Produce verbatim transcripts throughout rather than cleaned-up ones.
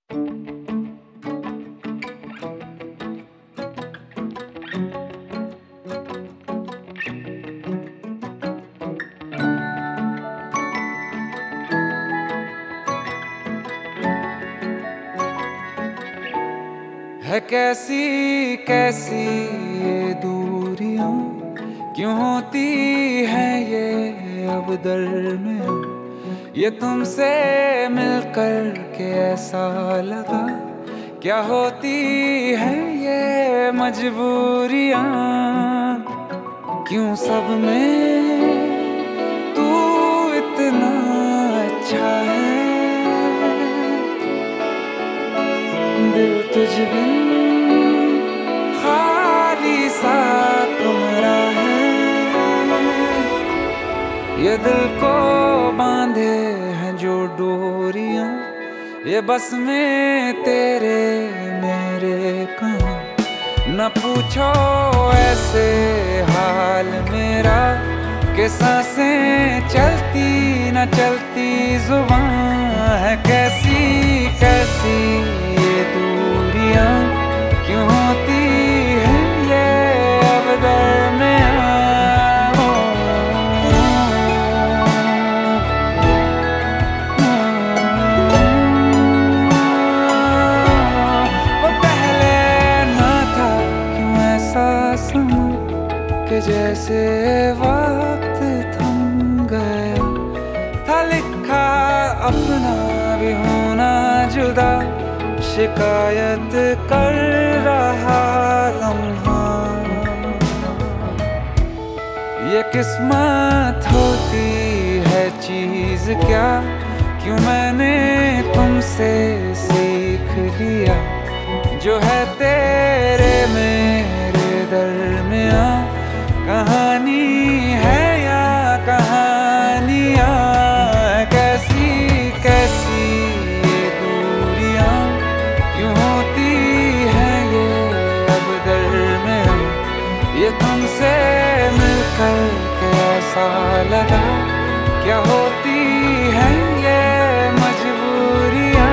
है कैसी कैसी ये दूरियां, क्यों होती है ये अब दरमियां। ये तुमसे मिलकर के ऐसा लगा, क्या होती है ये मजबूरियां। क्यों सब में तू इतना अच्छा है, दिल तुझ बिन खाली सा कमरा है। ये दिल को बांधे हैं जो डोरियां, ये बस में तेरे मेरे कहाँ। न पूछो ऐसे हाल मेरा, कि सांसें चलती न चलती जुबान है। कैसी कैसी ये दूरियां, क्यों होती है ये अब दरमियां। वो पहले ना था क्यों ऐसा समा, कि जैसे वक्त थम गया था। लिखा अपना भी होना जुदा, शिकायत कर रहा लम्हा। ये किस्मत होती है चीज क्या, क्यों मैंने तुमसे सीख लिया। जो है तेरे मेरे दरमियां, कहानी है या कहानियां। कैसी कैसी ये दूरियां, क्यों होती है ये अब दरमियां। ये तुमसे मिलकर के ऐसा लगा, क्या होती है ये मजबूरियां।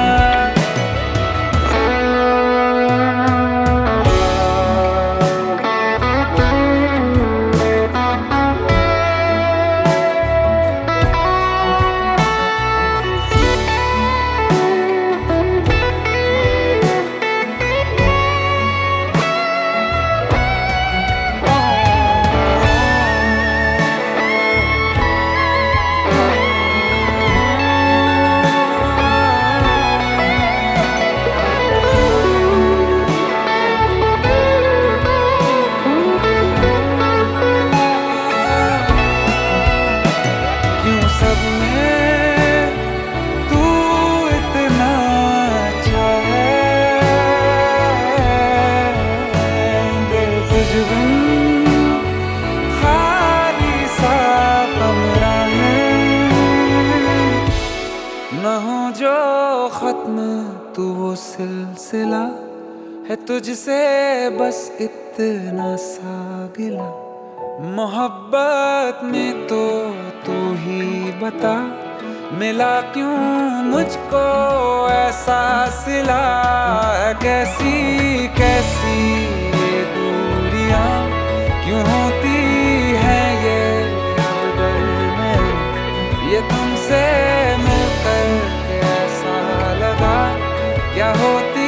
न हो जो खत्म तू वो सिलसिला, है तुझसे बस इतना सा गिला। मोहब्बत में तो तू ही बता, मिला क्यों मुझको ऐसा सिला। कैसी कैसी ये दूरियां, क्यों होती है ये अब दरमियां। ये तुमसे मिलकर के ऐसा लगा, क्या होती